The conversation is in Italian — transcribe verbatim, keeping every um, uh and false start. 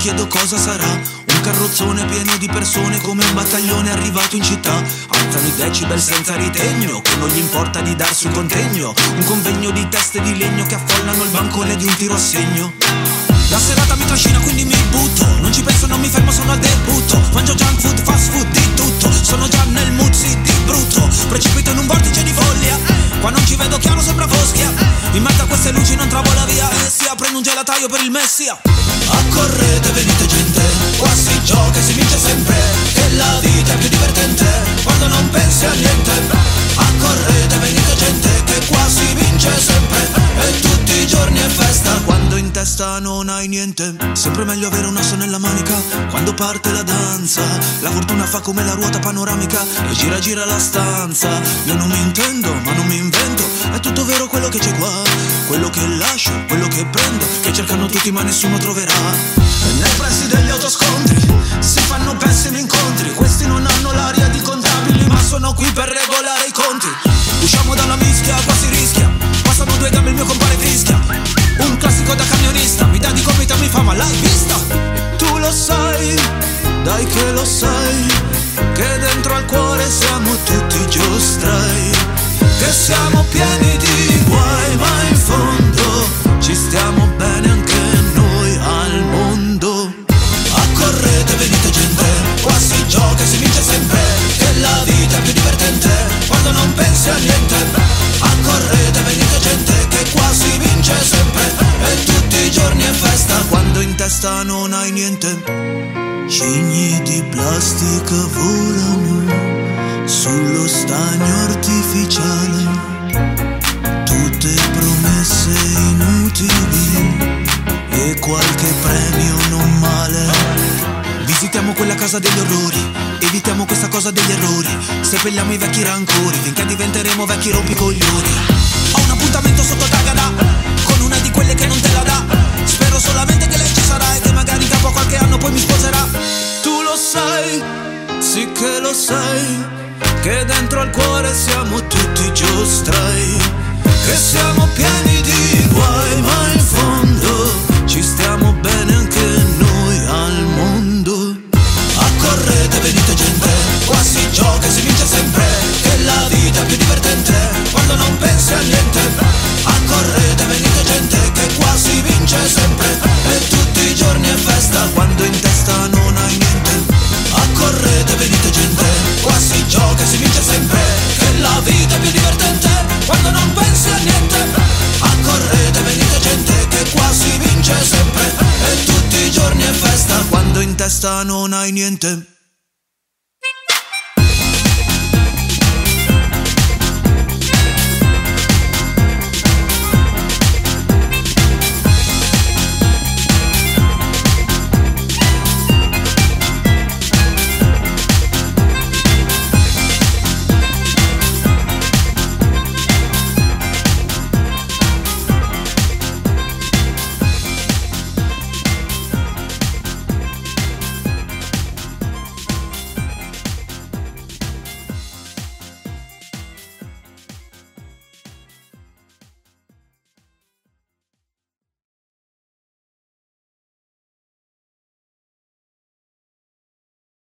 chiedo cosa sarà. Un carrozzone pieno di persone come un battaglione arrivato in città. Alzano i decibel senza ritegno, che non gli importa di darsi un contegno. Un convegno di teste di legno che affollano il bancone di un tiro a segno. La serata mi trascina quindi mi butto, non ci penso, non mi fermo, sono al debutto. Mangio junk food, fast food, di tutto. Sono già nel mood, sì, di brutto. Precipito in un vortice di follia. Qua non ci vedo chiaro, sembra foschia. In mezzo a queste luci non trovo la via. E si apre un gelataio per il messia. Accorrete, venite gente, qua si gioca e si vince sempre. Che la vita è più divertente quando non pensi a niente. Accorrete, venite gente, che qua si vince sempre. E tutti i giorni è festa quando in testa non hai niente. Sempre meglio avere un asso nella manica quando parte la danza. La fortuna fa come la ruota panoramica e gira gira la stanza. Io non mi intendo ma non mi invento, è tutto vero quello che c'è qua. Quello che lascio, quello che prendo, che cercano tutti ma nessuno troverà. E nei pressi degli autoscontri si fanno pessimi incontri. Questi non hanno l'aria di contabili ma sono qui per regolare i conti. Usciamo dalla mischia, qua si rischia. Passano due gambe, il mio compare fischia. Un classico da camionista, mi dà di gomita, mi fa ma l'hai vista? Tu lo sai, dai che lo sai, che dentro al cuore siamo tutti giostrai. Che siamo pieni di guai ma in fondo ci stiamo bene anche noi al mondo. Accorrete, venite gente, qua si gioca e si vince sempre. Che la vita è più divertente quando non pensi a niente. Accorrete, venite gente, che qua si vince sempre. E tutti i giorni è festa quando in testa non hai niente. Cigni di plastica volano sullo stagno artificiale. Tutte promesse inutili e qualche premio non male. Visitiamo quella casa degli orrori, evitiamo questa cosa degli errori. Seppelliamo i vecchi rancori finché diventeremo vecchi rompicoglioni. Ho un appuntamento sotto Tagada con una di quelle che non te la dà. Spero solamente che lei ci sarà e che magari capo a qualche anno poi mi sposerà. Tu lo sai, sì che lo sai, che dentro al cuore siamo tutti giostrai. Che siamo pieni di guai ma in fondo ci stiamo bene anche noi al mondo. Accorrete, venite gente, qua si gioca e si vince sempre. Che la vita è più divertente quando non pensi a niente. Accorrete, venite gente, che qua si vince sempre. E tutti i giorni è festa quando in testa non hai niente. Accorrete, venite gente, qua si gioca e si vince sempre. Che la vita è più divertente quando non pensi a niente. Accorrete, venite gente, che qua si vince sempre. E tutti i giorni è festa quando in testa non hai niente.